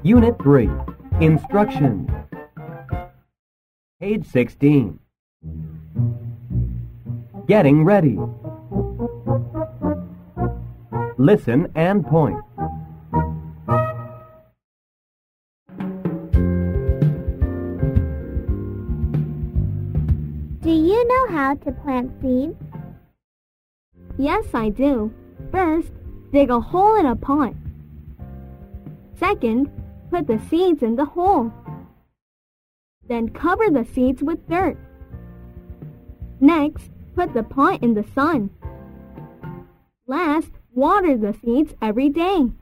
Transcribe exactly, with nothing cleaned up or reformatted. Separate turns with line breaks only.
Unit three, Instructions. Page sixteen. Getting ready. Listen and point.
Do you know how to plant seeds?
Yes, I do. First, dig a hole in a pot. Second, put the seeds in the hole. Then cover the seeds with dirt. Next, put the pot in the sun. Last, water the seeds every day.